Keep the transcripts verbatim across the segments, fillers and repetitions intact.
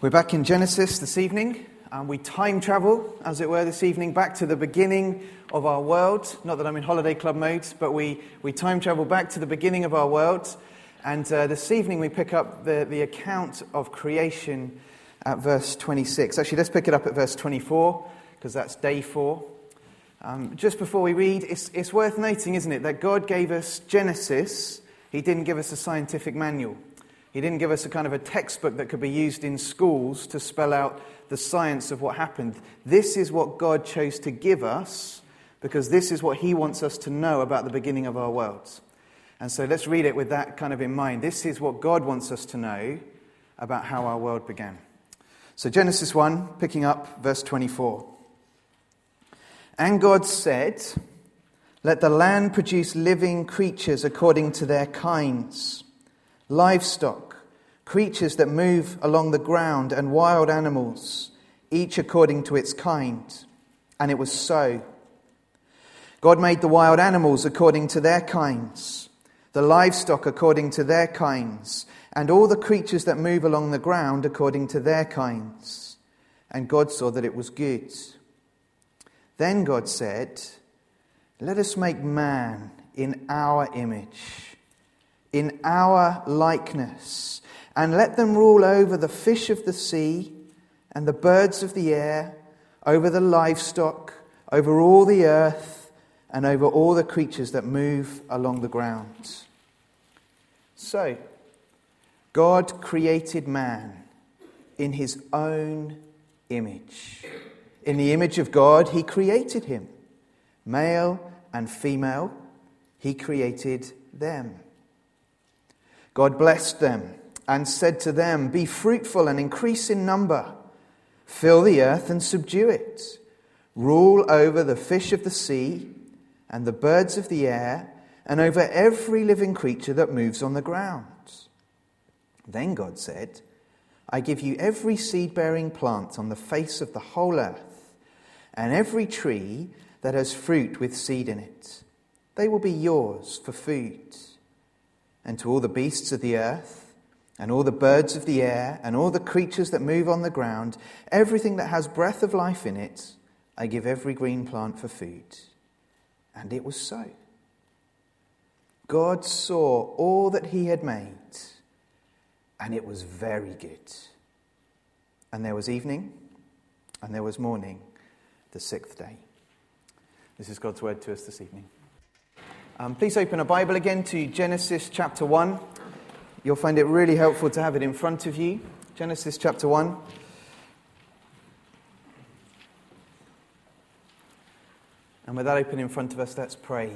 We're back in Genesis this evening, and we time travel, as it were, this evening back to the beginning of our world. Not that I'm in holiday club mode, but we, we time travel back to the beginning of our world. And uh, this evening we pick up the, the account of creation at verse twenty-six. Actually, let's pick it up at verse twenty-four, because that's day four. Um, just before we read, it's, it's worth noting, isn't it, that God gave us Genesis. He didn't give us a scientific manual. He didn't give us a kind of a textbook that could be used in schools to spell out the science of what happened. This is what God chose to give us, because this is what he wants us to know about the beginning of our world. And so let's read it with that kind of in mind. This is what God wants us to know about how our world began. So Genesis one, picking up verse twenty-four. And God said, "Let the land produce living creatures according to their kinds, livestock, creatures that move along the ground, and wild animals, each according to its kind." And it was so. God made the wild animals according to their kinds, the livestock according to their kinds, and all the creatures that move along the ground according to their kinds. And God saw that it was good. Then God said, "Let us make man in our image, in our likeness, and let them rule over the fish of the sea and the birds of the air, over the livestock, over all the earth, and over all the creatures that move along the ground." So, God created man in his own image. In the image of God, he created him. Male and female, he created them. God blessed them and said to them, "Be fruitful and increase in number. Fill the earth and subdue it. Rule over the fish of the sea and the birds of the air, and over every living creature that moves on the ground." Then God said, "I give you every seed-bearing plant on the face of the whole earth, and every tree that has fruit with seed in it. They will be yours for food. And to all the beasts of the earth, and all the birds of the air, and all the creatures that move on the ground, everything that has breath of life in it, I give every green plant for food." And it was so. God saw all that he had made, and it was very good. And there was evening, and there was morning, the sixth day. This is God's word to us this evening. Um, please open a Bible again to Genesis chapter one. You'll find it really helpful to have it in front of you. Genesis chapter one. And with that open in front of us, let's pray.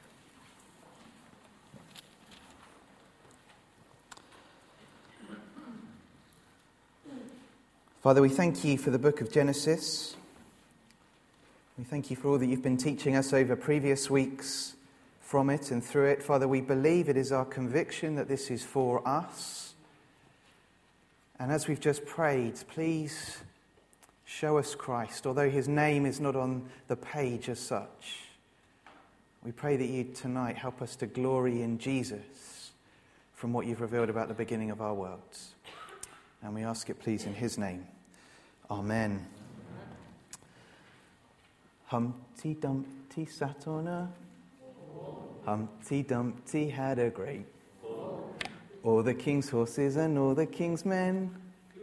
Father, we thank you for the book of Genesis. We thank you for all that you've been teaching us over previous weeks from it and through it. Father, we believe, it is our conviction that this is for us. And as we've just prayed, please show us Christ, although his name is not on the page as such. We pray that you tonight help us to glory in Jesus from what you've revealed about the beginning of our world. And we ask it, please, in his name. Amen. Humpty Dumpty sat on a Humpty Dumpty had a great all the king's horses and all the king's men.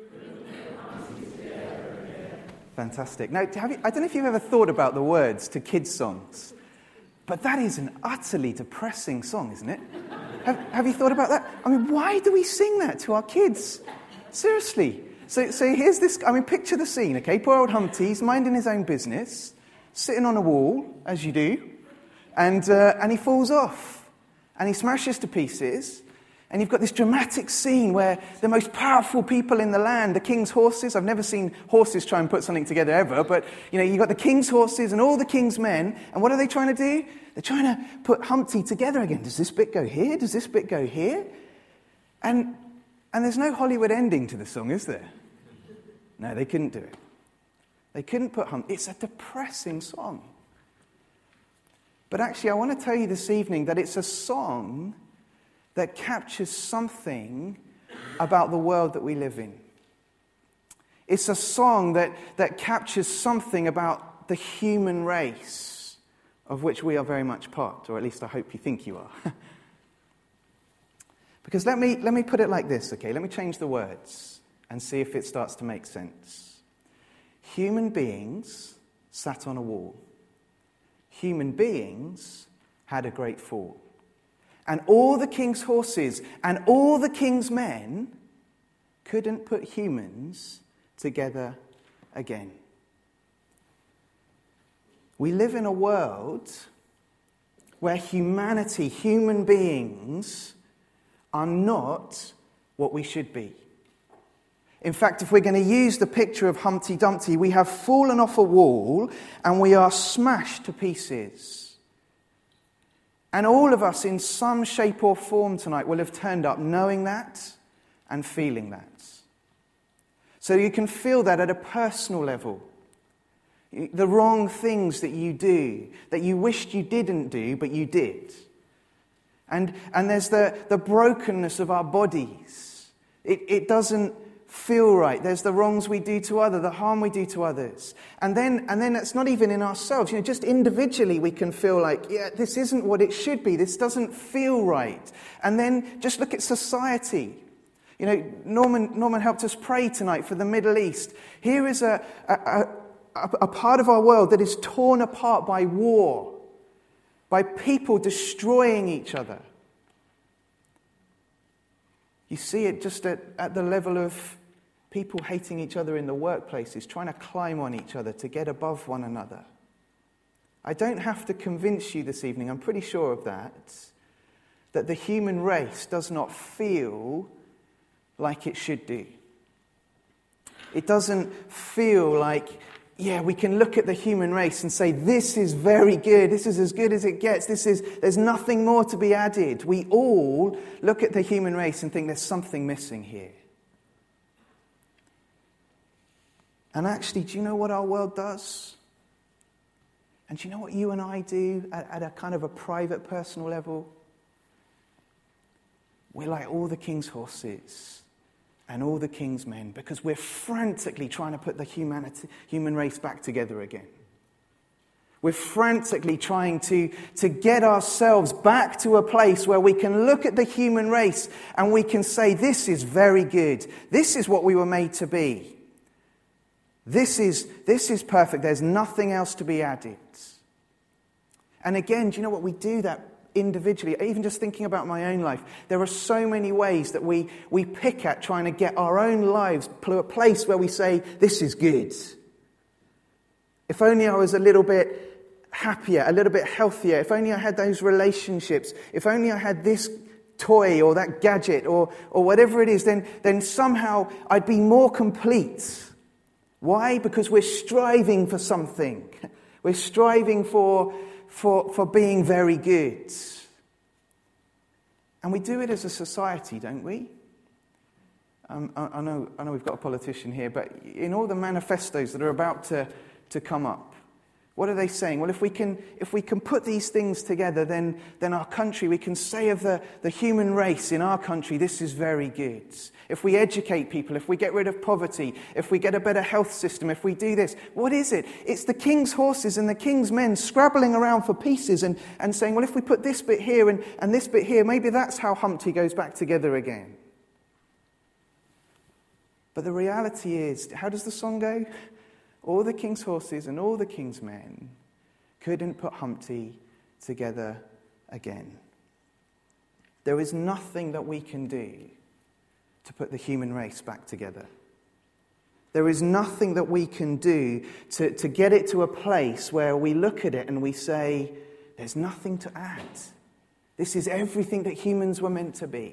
Fantastic. Now, have you, I don't know if you've ever thought about the words to kids' songs, but that is an utterly depressing song, isn't it? have, have you thought about that? I mean, why do we sing that to our kids? Seriously. So, so here's this, I mean, picture the scene, okay? Poor old Humpty's minding his own business, sitting on a wall, as you do, and uh, and he falls off, and he smashes to pieces, and you've got this dramatic scene where the most powerful people in the land, the king's horses, I've never seen horses try and put something together ever, but, you know, you've got the king's horses and all the king's men, and what are they trying to do? They're trying to put Humpty together again. Does this bit go here? Does this bit go here? And and there's no Hollywood ending to the song, is there? No, they couldn't do it. They couldn't put Humpty. It's a depressing song. But actually, I want to tell you this evening that it's a song that captures something about the world that we live in. It's a song that, that captures something about the human race, of which we are very much part, or at least I hope you think you are. Because let me, let me put it like this, okay? Let me change the words and see if it starts to make sense. Human beings sat on a wall. Human beings had a great fall. And all the king's horses and all the king's men couldn't put humans together again. We live in a world where humanity, human beings, are not what we should be. In fact, if we're going to use the picture of Humpty Dumpty, we have fallen off a wall and we are smashed to pieces. And all of us in some shape or form tonight will have turned up knowing that and feeling that. So you can feel that at a personal level. The wrong things that you do, that you wished you didn't do, but you did. And, and there's the, the brokenness of our bodies. It, it doesn't feel right. There's the wrongs we do to others, the harm we do to others. And then and then it's not even in ourselves. You know, just individually we can feel like, yeah, this isn't what it should be. This doesn't feel right. And then just look at society. You know, Norman Norman helped us pray tonight for the Middle East. Here is a, a, a, a part of our world that is torn apart by war, by people destroying each other. You see it just at, at the level of people hating each other in the workplaces, trying to climb on each other to get above one another. I don't have to convince you this evening, I'm pretty sure of that, that the human race does not feel like it should do. It doesn't feel like, yeah, we can look at the human race and say, this is very good, this is as good as it gets, this is, there's nothing more to be added. We all look at the human race and think there's something missing here. And actually, do you know what our world does? And do you know what you and I do at, at a kind of a private, personal level? We're like all the king's horses and all the king's men, because we're frantically trying to put the humanity, human race back together again. We're frantically trying to, to get ourselves back to a place where we can look at the human race and we can say, this is very good. This is what we were made to be. This is, this is perfect. There's nothing else to be added. And again, do you know what? We do that individually. Even just thinking about my own life, there are so many ways that we, we pick at trying to get our own lives to a place where we say, this is good. If only I was a little bit happier, a little bit healthier. If only I had those relationships. If only I had this toy or that gadget or, or whatever it is, then, then somehow I'd be more complete. Why? Because we're striving for something. We're striving for For, for being very good. And we do it as a society, don't we? Um, I, I know I know we've got a politician here, but in all the manifestos that are about to, to come up, what are they saying? Well, if we can if we can put these things together, then, then our country, we can say of the, the human race in our country, this is very good. If we educate people, if we get rid of poverty, if we get a better health system, if we do this, what is it? It's the king's horses and the king's men scrabbling around for pieces and, and saying, well, if we put this bit here and, and this bit here, maybe that's how Humpty goes back together again. But the reality is, how does the song go? All the king's horses and all the king's men couldn't put Humpty together again. There is nothing that we can do to put the human race back together. There is nothing that we can do to, to get it to a place where we look at it and we say, there's nothing to add. This is everything that humans were meant to be.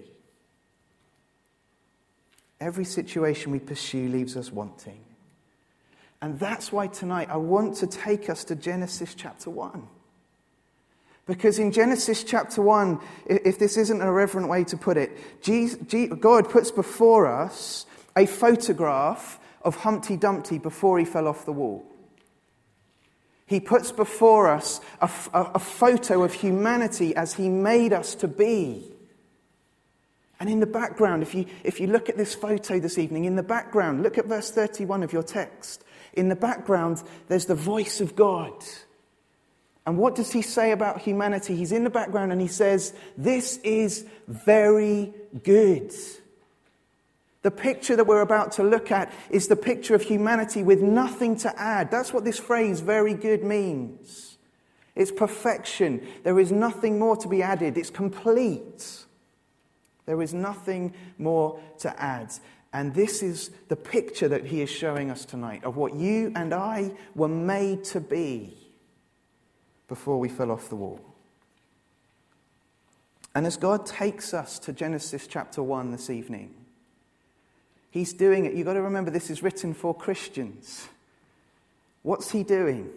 Every situation we pursue leaves us wanting. And that's why tonight I want to take us to Genesis chapter one. Because in Genesis chapter one, if this isn't a reverent way to put it, God puts before us a photograph of Humpty Dumpty before he fell off the wall. He puts before us a, a, a photo of humanity as he made us to be. And in the background, if you, if you look at this photo this evening, in the background, look at verse thirty-one of your text. In the background, there's the voice of God. And what does he say about humanity? He's in the background and he says, this is very good. The picture that we're about to look at is the picture of humanity with nothing to add. That's what this phrase, very good, means. It's perfection. There is nothing more to be added. It's complete. There is nothing more to add. And this is the picture that he is showing us tonight of what you and I were made to be before we fell off the wall. And as God takes us to Genesis chapter one this evening, he's doing it. You've got to remember this is written for Christians. What's he doing?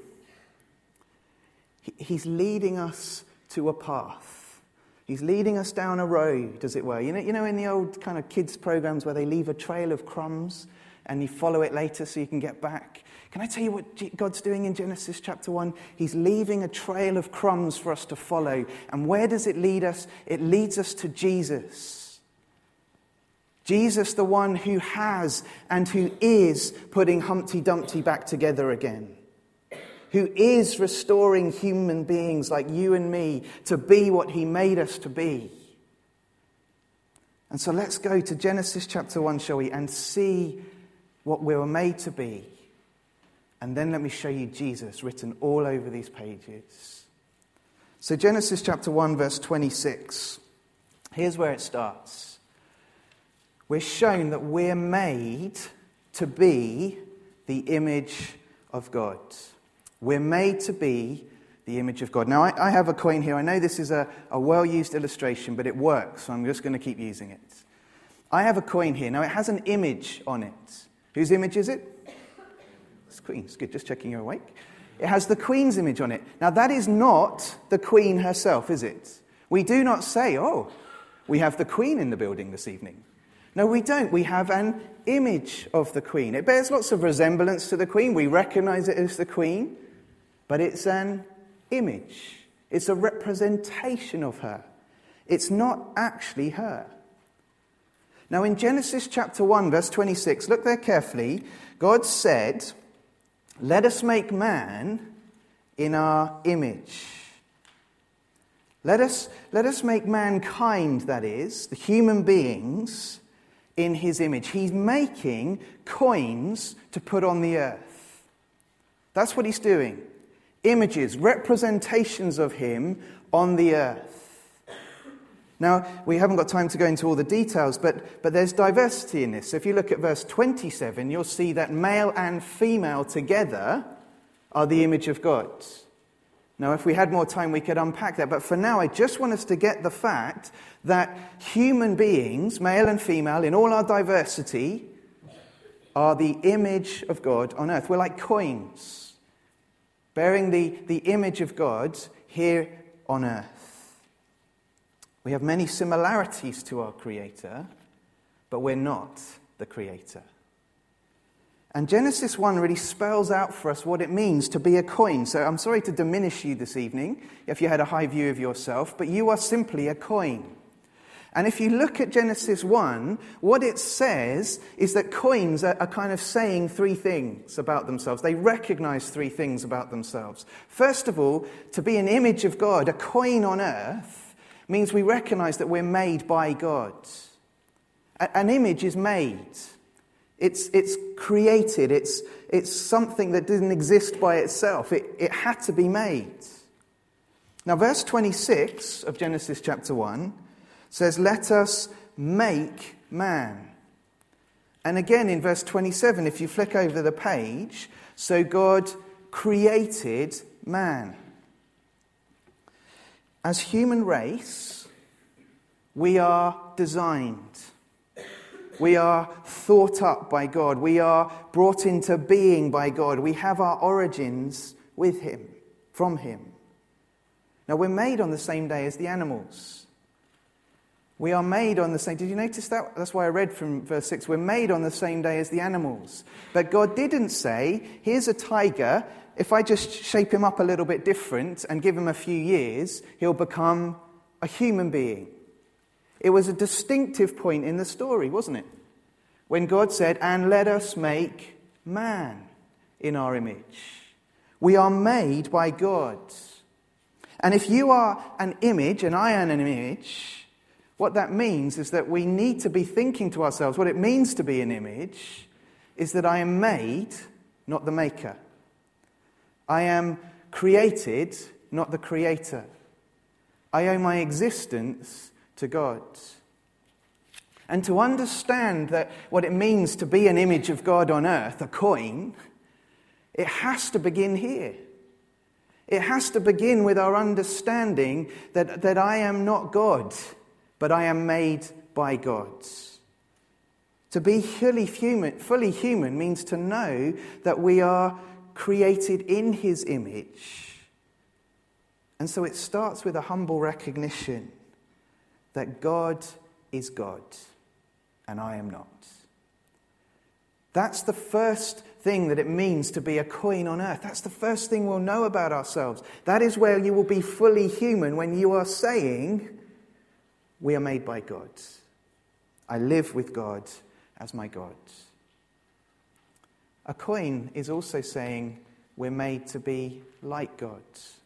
He's leading us to a path. He's leading us down a road, as it were. You know, you know in the old kind of kids' programs where they leave a trail of crumbs and you follow it later so you can get back? Can I tell you what God's doing in Genesis chapter one? He's leaving a trail of crumbs for us to follow. And where does it lead us? It leads us to Jesus. Jesus, the one who has and who is putting Humpty Dumpty back together again. Who is restoring human beings like you and me to be what he made us to be. And so let's go to Genesis chapter one, shall we, and see what we were made to be. And then let me show you Jesus written all over these pages. So Genesis chapter one, verse twenty-six. Here's where it starts. We're shown that we're made to be the image of God. We're made to be the image of God. Now, I, I have a coin here. I know this is a, a well-used illustration, but it works, so I'm just going to keep using it. I have a coin here. Now, it has an image on it. Whose image is it? It's Queen's. Good, just checking you're awake. It has the Queen's image on it. Now, that is not the Queen herself, is it? We do not say, oh, we have the Queen in the building this evening. No, we don't. We have an image of the Queen. It bears lots of resemblance to the Queen. We recognize it as the Queen. But it's an image. It's a representation of her. It's not actually her. Now in Genesis chapter one, verse twenty-six, look there carefully. God said, let us make man in our image. Let us, let us make mankind, that is, the human beings, in his image. He's making coins to put on the earth. That's what he's doing. Images, representations of him on the earth. Now, we haven't got time to go into all the details, but, but there's diversity in this. So if you look at verse twenty-seven, you'll see that male and female together are the image of God. Now, if we had more time, we could unpack that. But for now, I just want us to get the fact that human beings, male and female, in all our diversity, are the image of God on earth. We're like coins, bearing the, the image of God here on earth. We have many similarities to our Creator, but we're not the Creator. And Genesis one really spells out for us what it means to be a coin. So I'm sorry to diminish you this evening if you had a high view of yourself, but you are simply a coin. And if you look at Genesis one, what it says is that coins are, are kind of saying three things about themselves. They recognize three things about themselves. First of all, to be an image of God, a coin on earth, means we recognize that we're made by God. A, an image is made. It's, it's created. It's, it's something that didn't exist by itself. It, it had to be made. Now, verse twenty-six of Genesis chapter one says, let us make man. And again in verse twenty-seven, if you flick over the page, so God created man. As human race, we are designed. We are thought up by God. We are brought into being by God. We have our origins with him, from him. Now we're made on the same day as the animals. We are made on the same... Did you notice that? That's why I read from verse six. We're made on the same day as the animals. But God didn't say, here's a tiger. If I just shape him up a little bit different and give him a few years, he'll become a human being. It was a distinctive point in the story, wasn't it? When God said, "And let us make man in our image." We are made by God. And if you are an image and I am an image, what that means is that we need to be thinking to ourselves, what it means to be an image is that I am made, not the maker. I am created, not the creator. I owe my existence to God. And to understand that what it means to be an image of God on earth, a coin, it has to begin here. It has to begin with our understanding that, that I am not God, but I am made by God. To be fully human, fully human means to know that we are created in his image. And so it starts with a humble recognition that God is God and I am not. That's the first thing that it means to be a coin on earth. That's the first thing we'll know about ourselves. That is where you will be fully human, when you are saying, we are made by God. I live with God as my God. A coin is also saying we're made to be like God.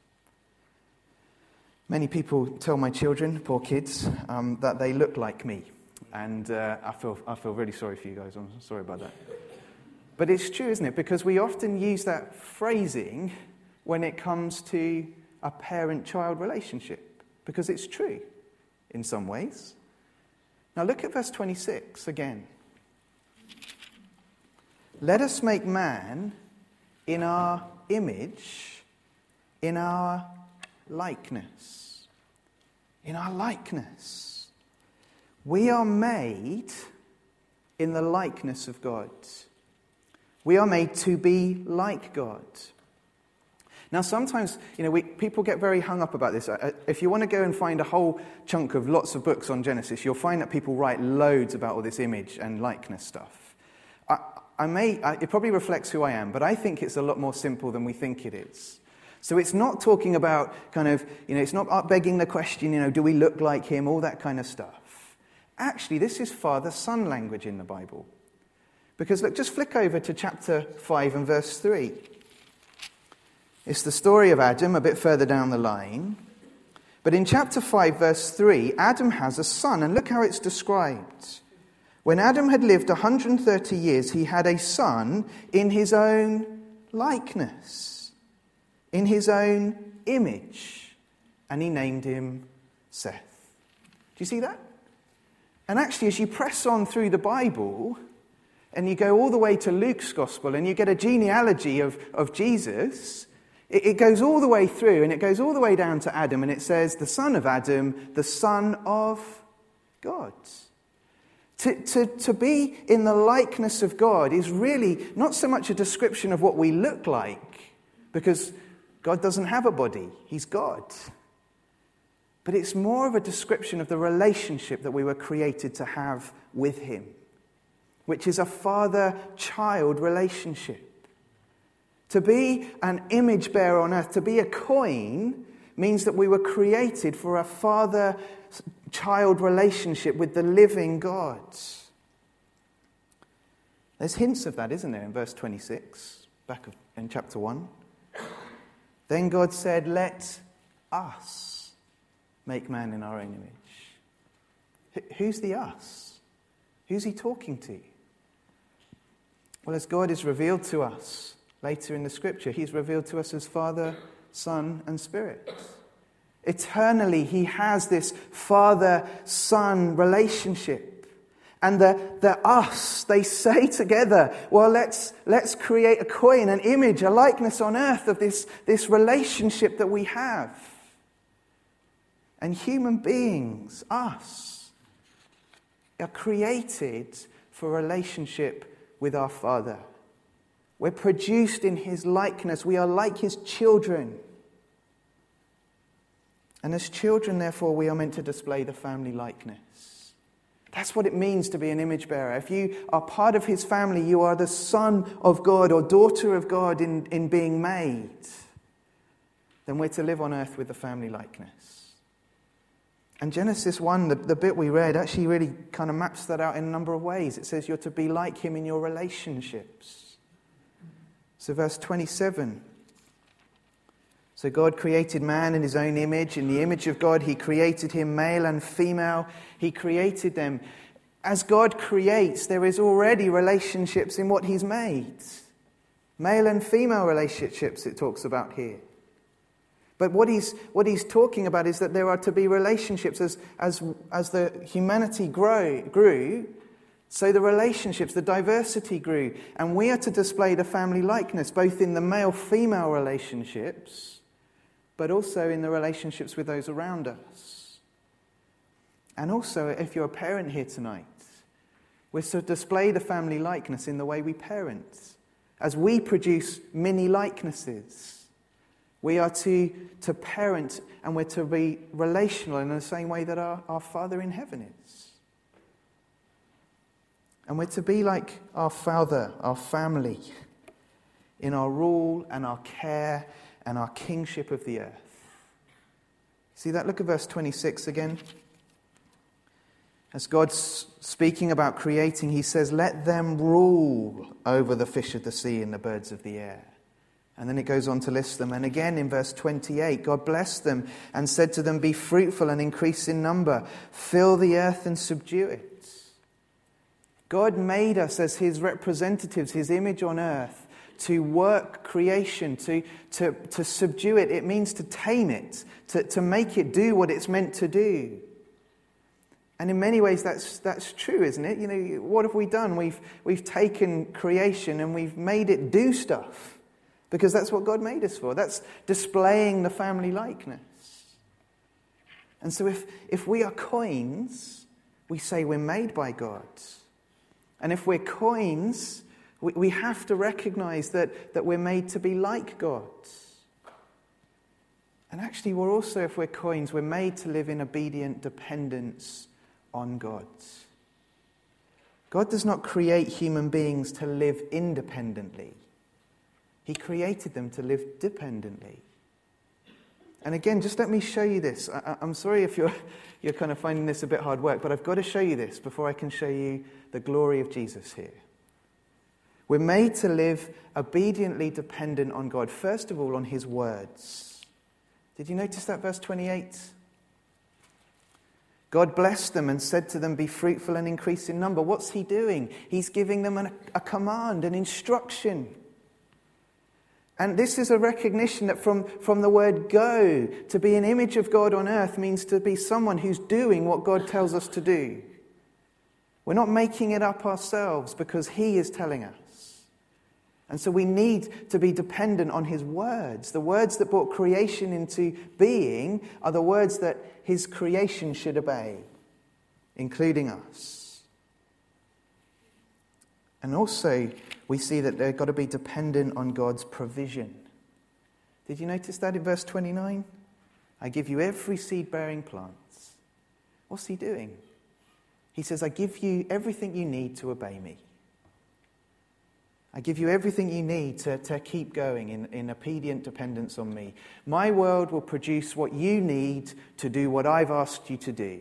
Many people tell my children, poor kids, um, that they look like me. And uh, I feel I feel really sorry for you guys. I'm sorry about that. But it's true, isn't it? Because we often use that phrasing when it comes to a parent-child relationship. Because it's true in some ways. Now look at verse twenty-six again. Let us make man in our image, in our likeness. In our likeness. We are made in the likeness of God. We are made to be like God. Now, sometimes, you know, we, people get very hung up about this. If you want to go and find a whole chunk of lots of books on Genesis, you'll find that people write loads about all this image and likeness stuff. I, I may, I, it probably reflects who I am, but I think it's a lot more simple than we think it is. So it's not talking about kind of, you know, it's not begging the question, you know, do we look like him, all that kind of stuff. Actually, this is father-son language in the Bible. Because look, just flick over to chapter five and verse three. It's the story of Adam a bit further down the line. But in chapter five, verse three, Adam has a son, and look how it's described. When Adam had lived one hundred thirty years, he had a son in his own likeness, in his own image, and he named him Seth. Do you see that? And actually, as you press on through the Bible, and you go all the way to Luke's Gospel, and you get a genealogy of, of Jesus, it, it goes all the way through, and it goes all the way down to Adam, and it says, the son of Adam, the son of God. To, to, to be in the likeness of God is really not so much a description of what we look like, because God doesn't have a body, he's God. But it's more of a description of the relationship that we were created to have with him, which is a father-child relationship. To be an image bearer on earth, to be a coin, means that we were created for a father-child relationship with the living God. There's hints of that, isn't there, in verse twenty-six, back in chapter one. Then God said, let us make man in our own image. Who's the us? Who's he talking to? Well, as God is revealed to us later in the scripture, he's revealed to us as Father, Son, and Spirit. Eternally, he has this father-son relationship. And the, the us, they say together, well, let's, let's create a coin, an image, a likeness on earth of this, this relationship that we have. And human beings, us, are created for a relationship with our Father. We're produced in his likeness. We are like his children. And as children, therefore, we are meant to display the family likeness. That's what it means to be an image bearer. If you are part of his family, you are the son of God or daughter of God in, in being made. Then we're to live on earth with the family likeness. And Genesis one, the, the bit we read, actually really kind of maps that out in a number of ways. It says you're to be like him in your relationships. So verse twenty-seven. So God created man in his own image. In the image of God, he created him, male and female. He created them. As God creates, there is already relationships in what he's made. Male and female relationships it talks about here. But what he's what he's talking about is that there are to be relationships as as as the humanity grow grew, so the relationships, the diversity grew, and we are to display the family likeness both in the male-female relationships, but also in the relationships with those around us. And also, if you're a parent here tonight, we're to display the family likeness in the way we parent, as we produce mini likenesses. We are to, to parent, and we're to be relational in the same way that our, our Father in heaven is. And we're to be like our Father, our family, in our rule and our care and our kingship of the earth. See that? Look at verse twenty-six again. As God's speaking about creating, he says, "Let them rule over the fish of the sea and the birds of the air." And then it goes on to list them. And again in verse twenty-eight, God blessed them and said to them, "Be fruitful and increase in number. Fill the earth and subdue it." God made us as his representatives, his image on earth, to work creation, to, to, to subdue it. It means to tame it, to, to make it do what it's meant to do. And in many ways that's that's true, isn't it? You know, what have we done? We've we've taken creation and we've made it do stuff. Because that's what God made us for. That's displaying the family likeness. And so if, if we are coins, we say we're made by God. And if we're coins, we, we have to recognize that, that we're made to be like God. And actually we're also, if we're coins, we're made to live in obedient dependence on God. God does not create human beings to live independently. He created them to live dependently. And again, just let me show you this. I, I'm sorry if you're, you're kind of finding this a bit hard work, but I've got to show you this before I can show you the glory of Jesus here. We're made to live obediently dependent on God, first of all on his words. Did you notice that verse twenty-eight? God blessed them and said to them, "Be fruitful and increase in number." What's he doing? He's giving them an, a command, an instruction. And this is a recognition that from, from the word go, to be an image of God on earth means to be someone who's doing what God tells us to do. We're not making it up ourselves because he is telling us. And so we need to be dependent on his words. The words that brought creation into being are the words that his creation should obey, including us. And also, we see that they've got to be dependent on God's provision. Did you notice that in verse twenty-nine? "I give you every seed-bearing plant." What's he doing? He says, "I give you everything you need to obey me. I give you everything you need to, to keep going in, in obedient dependence on me. My world will produce what you need to do what I've asked you to do."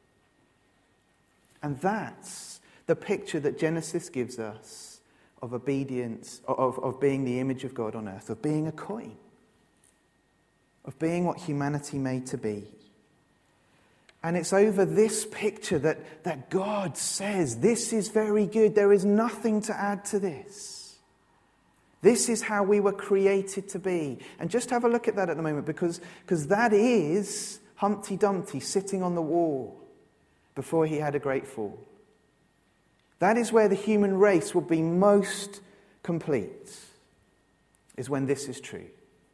And that's the picture that Genesis gives us of obedience, of, of being the image of God on earth, of being a coin, of being what humanity made to be. And it's over this picture that, that God says, this is very good. There is nothing to add to this. This is how we were created to be. And just have a look at that at the moment, because, because that is Humpty Dumpty sitting on the wall before he had a great fall. That is where the human race will be most complete, is when this is true.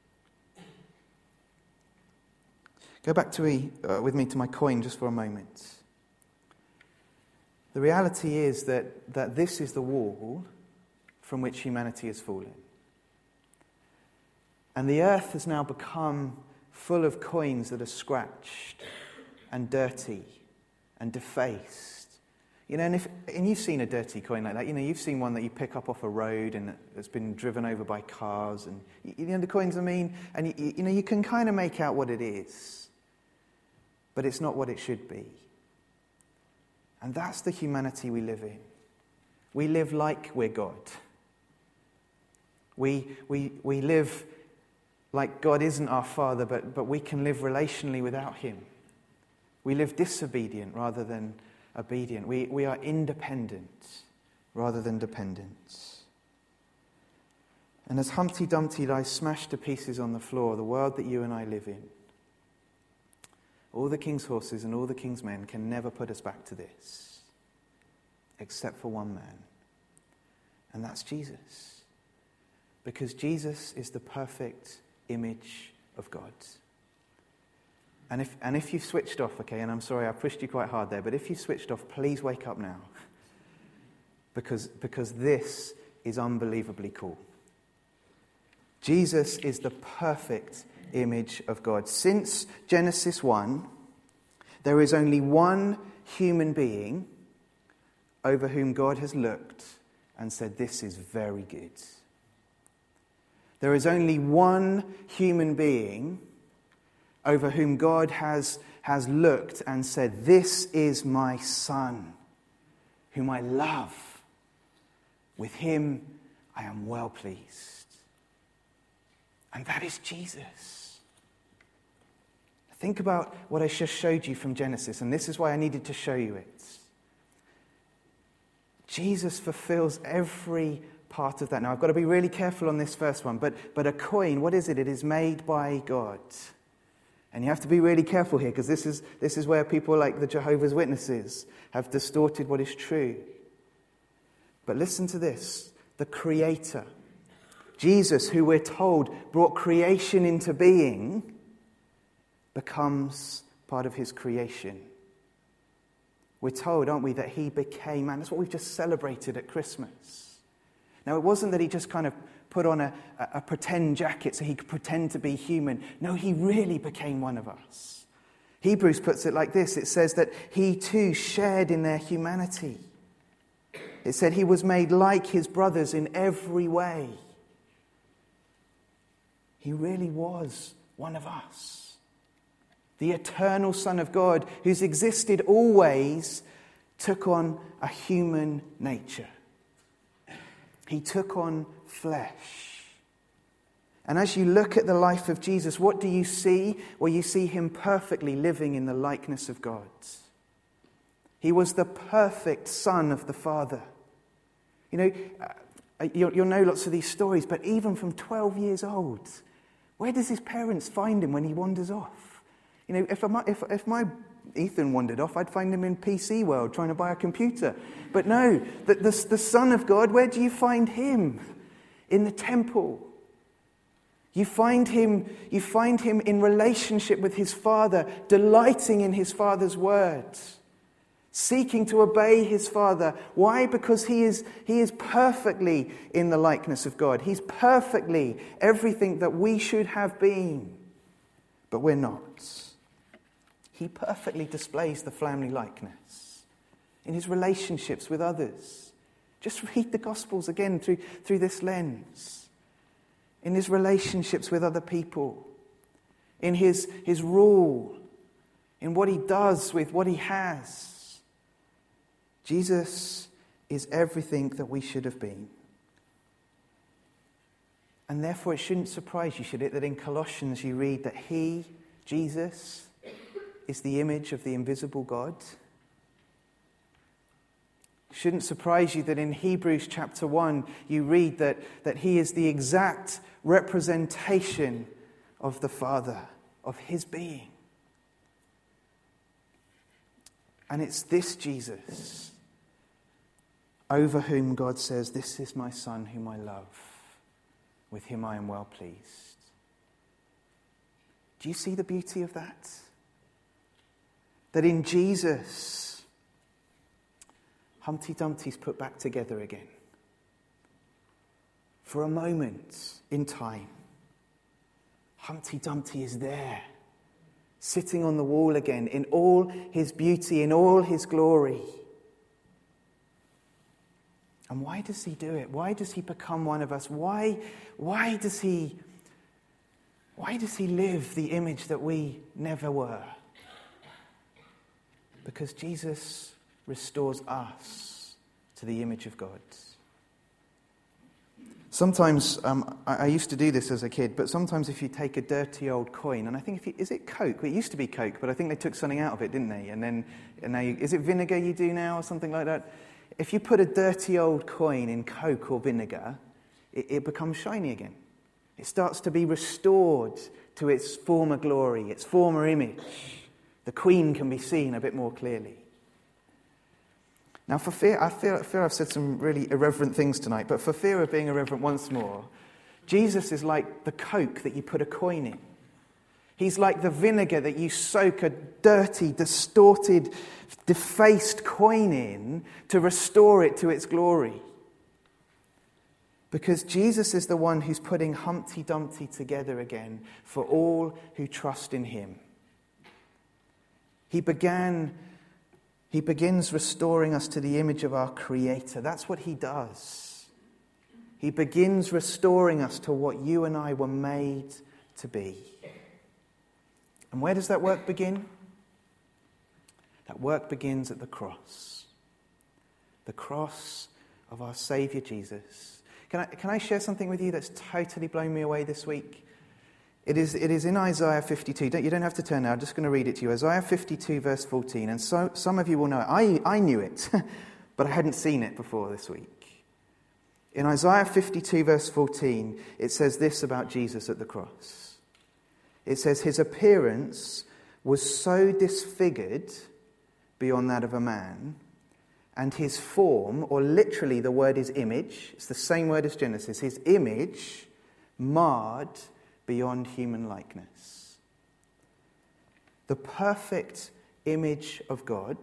Go back to me, uh, with me to my coin just for a moment. The reality is that, that this is the wall from which humanity has fallen. And the earth has now become full of coins that are scratched and dirty and defaced. You know, and, if, and you've seen a dirty coin like that. You know, you've seen one that you pick up off a road and it's been driven over by cars. And, you know, the coins I mean, and, you, you know, you can kind of make out what it is. but it's not what it should be. And that's the humanity we live in. We live like we're God. We, we, we live like God isn't our Father, but, but we can live relationally without him. We live disobedient rather than obedient. We, we are independent rather than dependent. And as Humpty Dumpty lies smashed to pieces on the floor, the world that you and I live in, all the king's horses and all the king's men can never put us back to this, except for one man. And that's Jesus. Because Jesus is the perfect image of God. And if, and if you've switched off, okay, and I'm sorry I pushed you quite hard there, but if you've switched off, please wake up now. Because, because this is unbelievably cool. Jesus is the perfect image of God. Since Genesis one, there is only one human being over whom God has looked and said, this is very good. There is only one human being over whom God has, has looked and said, this is my son, whom I love. With him I am well pleased. And that is Jesus. Think about what I just showed you from Genesis, and this is why I needed to show you it. Jesus fulfills every part of that. Now, I've got to be really careful on this first one, but, but a coin, what is it? It is made by God. And you have to be really careful here, because this is, this is where people like the Jehovah's Witnesses have distorted what is true. But listen to this. The Creator, Jesus, who we're told brought creation into being, becomes part of his creation. We're told, aren't we, that he became man. That's what we've just celebrated at Christmas. Now, it wasn't that he just kind of put on a, a, a pretend jacket so he could pretend to be human. No, he really became one of us. Hebrews puts it like this. It says that he too shared in their humanity. It said he was made like his brothers in every way. He really was one of us. The eternal Son of God, who's existed always, took on a human nature. He took on flesh. And as you look at the life of Jesus, what do you see? Well, you see him perfectly living in the likeness of God. He was the perfect Son of the Father. You know, you'll, you'll know lots of these stories, but even from twelve years old, where does his parents find him when he wanders off? You know, if, I, if, if my Ethan wandered off, I'd find him in P C World trying to buy a computer. But no, the, the, the Son of God, where do you find him? In the temple. You find him, you find him in relationship with his Father, delighting in his Father's words, seeking to obey his Father. Why? Because he is, he is perfectly in the likeness of God. He's perfectly everything that we should have been, but we're not. He perfectly displays the family likeness in his relationships with others. Just read the Gospels again through, through this lens. In his relationships with other people. In his, his rule. In what he does with what he has. Jesus is everything that we should have been. And therefore it shouldn't surprise you, should it, that in Colossians you read that he, Jesus, is the image of the invisible God. It shouldn't surprise you that in Hebrews chapter one you read that, that he is the exact representation of the Father, of his being. And it's this Jesus over whom God says, this is my Son whom I love. With him I am well pleased. Do you see the beauty of that? That in Jesus, Humpty Dumpty's put back together again. For a moment in time, Humpty Dumpty is there, sitting on the wall again, in all his beauty, in all his glory. And why does he do it? Why does he become one of us? Why, why does he, why does he live the image that we never were? Because Jesus restores us to the image of God. Sometimes, um, I, I used to do this as a kid, but sometimes if you take a dirty old coin, and I think if you, is it Coke? It used to be Coke, but I think they took something out of it, didn't they? And then, and now you, is it vinegar you do now or something like that? If you put a dirty old coin in Coke or vinegar, it, it becomes shiny again. It starts to be restored to its former glory, its former image. The Queen can be seen a bit more clearly. Now, for fear, I feel, I feel I've said some really irreverent things tonight, but for fear of being irreverent once more, Jesus is like the Coke that you put a coin in. He's like the vinegar that you soak a dirty, distorted, defaced coin in to restore it to its glory. Because Jesus is the one who's putting Humpty Dumpty together again for all who trust in him. He began... He begins restoring us to the image of our Creator. That's what he does. He begins restoring us to what you and I were made to be. And where does that work begin? That work begins at the cross. The cross of our Saviour Jesus. Can I, can I share something with you that's totally blown me away this week? It is, it is in Isaiah fifty-two. Don't, you don't have to turn now. I'm just going to read it to you. Isaiah fifty-two, verse fourteen. And so, some of you will know it. I, I knew it, but I hadn't seen it before this week. In Isaiah fifty-two, verse fourteen, it says this about Jesus at the cross. It says, his appearance was so disfigured beyond that of a man, and his form, or literally the word is image, it's the same word as Genesis, his image marred beyond human likeness. The perfect image of God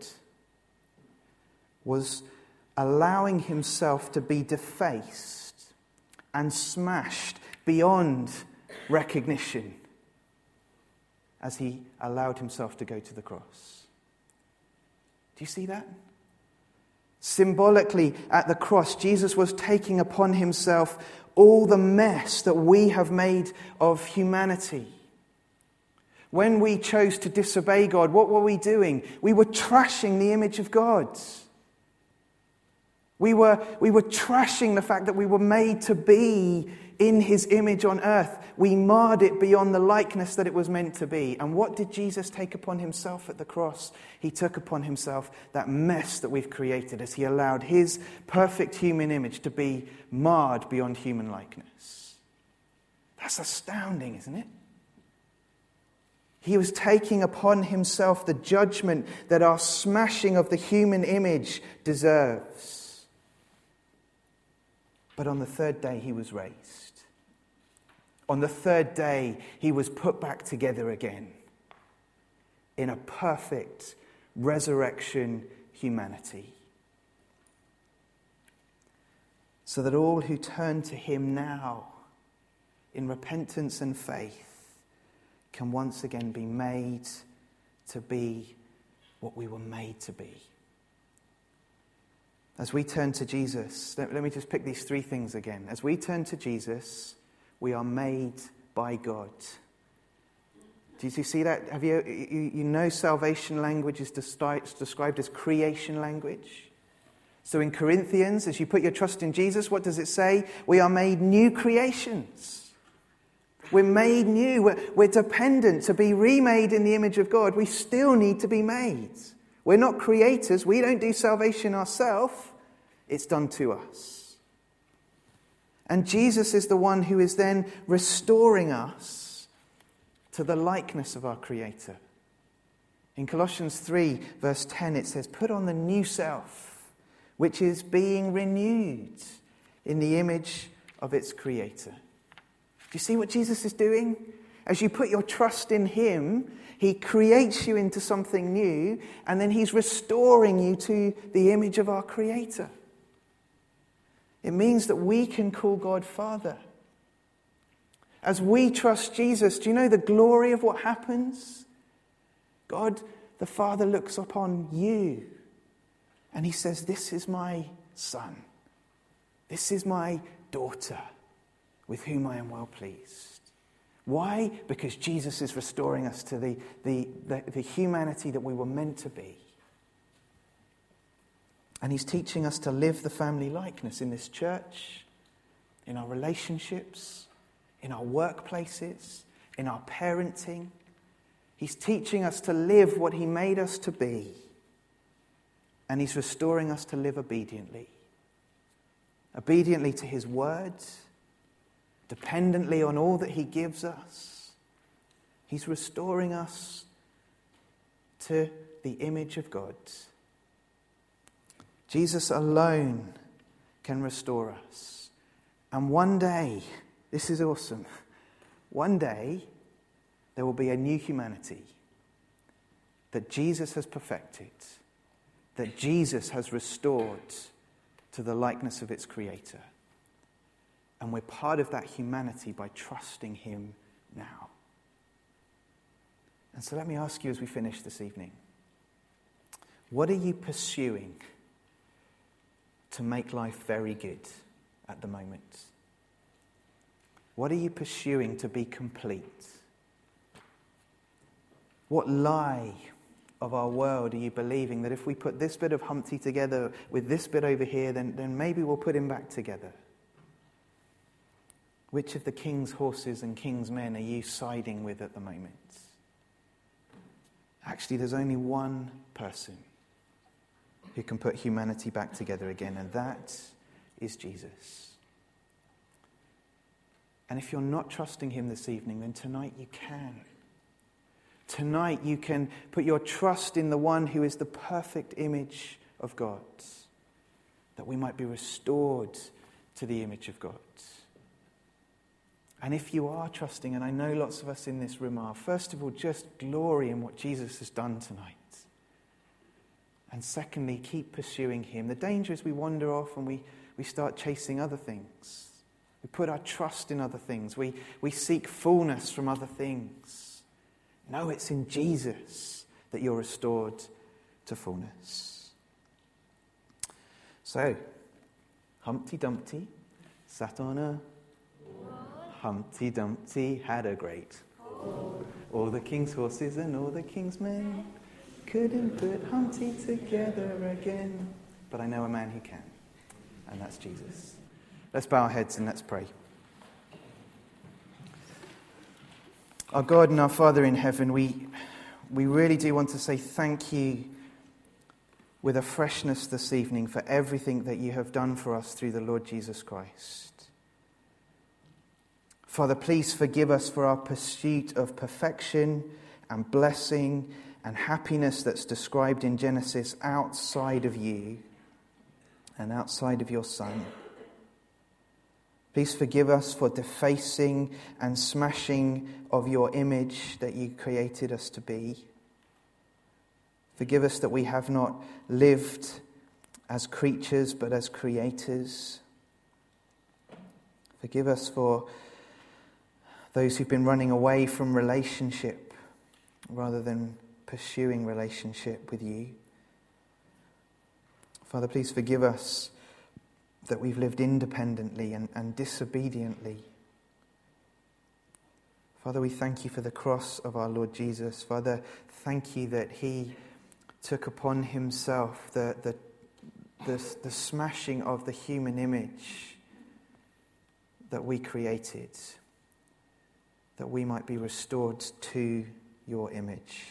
was allowing himself to be defaced and smashed beyond recognition as he allowed himself to go to the cross. Do you see that? Symbolically, at the cross, Jesus was taking upon himself all the mess that we have made of humanity. When we chose to disobey God, what were we doing? We were trashing the image of God. We were, we were trashing the fact that we were made to be in his image on earth. We marred it beyond the likeness that it was meant to be. And what did Jesus take upon himself at the cross? He took upon himself that mess that we've created as he allowed his perfect human image to be marred beyond human likeness. That's astounding, isn't it? He was taking upon himself the judgment that our smashing of the human image deserves. But on the third day, he was raised. On the third day, he was put back together again in a perfect resurrection humanity. So that all who turn to him now in repentance and faith can once again be made to be what we were made to be. As we turn to Jesus, let, let me just pick these three things again. As we turn to Jesus, we are made by God. Do you see that? Have you, you, you know salvation language is described as creation language? So in Corinthians, as you put your trust in Jesus, what does it say? We are made new creations. We're made new. We're, we're dependent to be remade in the image of God. We still need to be made. We're not creators. We don't do salvation ourselves. It's done to us. And Jesus is the one who is then restoring us to the likeness of our Creator. In Colossians three, verse ten, it says, put on the new self, which is being renewed in the image of its Creator. Do you see what Jesus is doing? As you put your trust in him, he creates you into something new, and then he's restoring you to the image of our Creator. It means that we can call God Father. As we trust Jesus, do you know the glory of what happens? God, the Father, looks upon you, and he says, this is my son. This is my daughter, with whom I am well pleased. Why? Because Jesus is restoring us to the, the, the, the humanity that we were meant to be. And he's teaching us to live the family likeness in this church, in our relationships, in our workplaces, in our parenting. He's teaching us to live what he made us to be. And he's restoring us to live obediently. Obediently to his words, dependently on all that he gives us. He's restoring us to the image of God. Jesus alone can restore us. And one day, this is awesome, one day there will be a new humanity that Jesus has perfected, that Jesus has restored to the likeness of its creator. And we're part of that humanity by trusting him now. And so let me ask you as we finish this evening, what are you pursuing to make life very good at the moment? What are you pursuing to be complete? What lie of our world are you believing that if we put this bit of Humpty together with this bit over here, then, then maybe we'll put him back together? Which of the king's horses and king's men are you siding with at the moment? Actually, there's only one person who can put humanity back together again, and that is Jesus. And if you're not trusting him this evening, then tonight you can. Tonight you can put your trust in the one who is the perfect image of God, that we might be restored to the image of God. And if you are trusting, and I know lots of us in this room are, first of all, just glory in what Jesus has done tonight. And secondly, keep pursuing him. The danger is we wander off and we, we start chasing other things. We put our trust in other things. We, we seek fullness from other things. No, it's in Jesus that you're restored to fullness. So, Humpty Dumpty sat on a... Humpty Dumpty had a great fall. All the king's horses and all the king's men couldn't put Humpty together again. But I know a man who can, and that's Jesus. Let's bow our heads and let's pray. Our God and our Father in heaven, we, we really do want to say thank you with a freshness this evening for everything that you have done for us through the Lord Jesus Christ. Father, please forgive us for our pursuit of perfection and blessing and happiness that's described in Genesis outside of you and outside of your Son. Please forgive us for defacing and smashing of your image that you created us to be. Forgive us that we have not lived as creatures but as creators. Forgive us for those who've been running away from relationship rather than pursuing relationship with you. Father, please forgive us that we've lived independently and, and disobediently. Father, we thank you for the cross of our Lord Jesus. Father, thank you that he took upon himself the, the, the, the smashing of the human image that we created, that we might be restored to your image.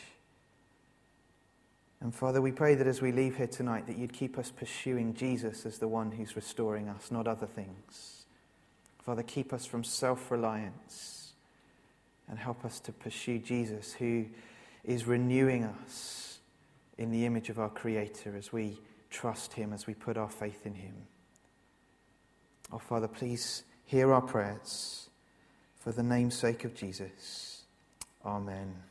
And Father, we pray that as we leave here tonight, that you'd keep us pursuing Jesus as the one who's restoring us, not other things. Father, keep us from self-reliance and help us to pursue Jesus, who is renewing us in the image of our Creator as we trust him, as we put our faith in him. Oh, Father, please hear our prayers for the name's sake of Jesus. Amen.